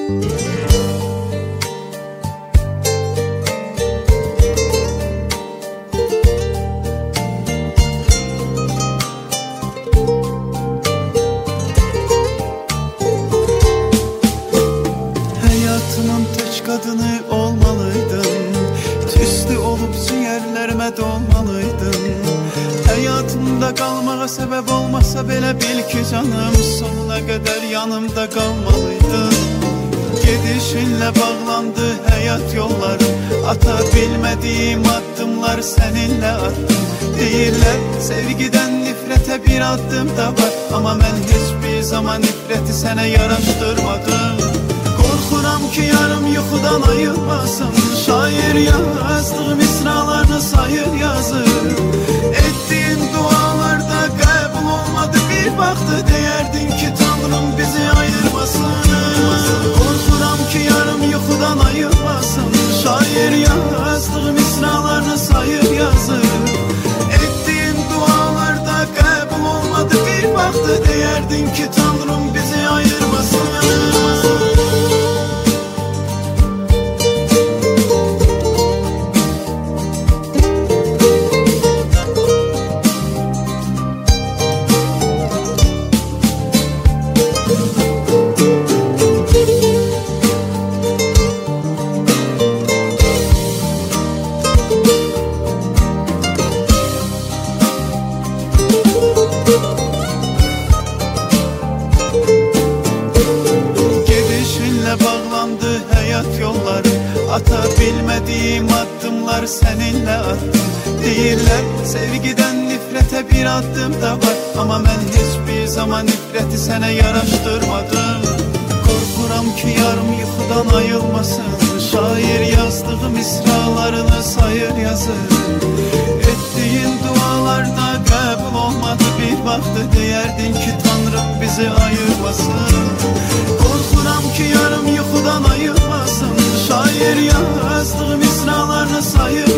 Hayatımın tek kadını olmalıydın, tüslü olup ciğerlerime dolmalıydın. Hayatımda kalmağa sebep olmasa belə bil ki canım, sonuna kadar yanımda kalmalıydın. Gedişinle bağlandı hayat yollarım, ata bilmediğim addımlar seninle attım. Deyirlər sevgiden nifrete bir adım da var, ama ben hiçbir zaman nifreti sənə yaraşdırmadım. Korkuram ki yarım yuxudan ayılmasın, şair yazdığı misralarını sayır yazır. Ettiğin dualarda qəbul olmadı, bir baktı deyerdin ki Tanrım bizi ayırmasın. Korkuram ki yarım yuxudan ayılmasın, şair yazdığı misralarını sayır yazır. Ettiğin dualarda qəbul olmadı, bir baktı deyerdin ki Tanrım bizi ayırmasın. Bağlandı hayat yolları, ata bilmediğim addımlar seninle attım. Deyirlər sevgiden nifrete bir adım da var, ama ben hiçbir zaman nifreti sənə yaraşdırmadım. Korkuram ki yarım yuxudan ayılmasın, şair yazdığı misralarını sayır yazır. Ettiğin dualarda qəbul olmadı, bir baktı deyerdin ki Tanrım bizi ayırmasın. Korkuram ki yarım yuxudan ayılmasın, şair yazdığı misralarını sayır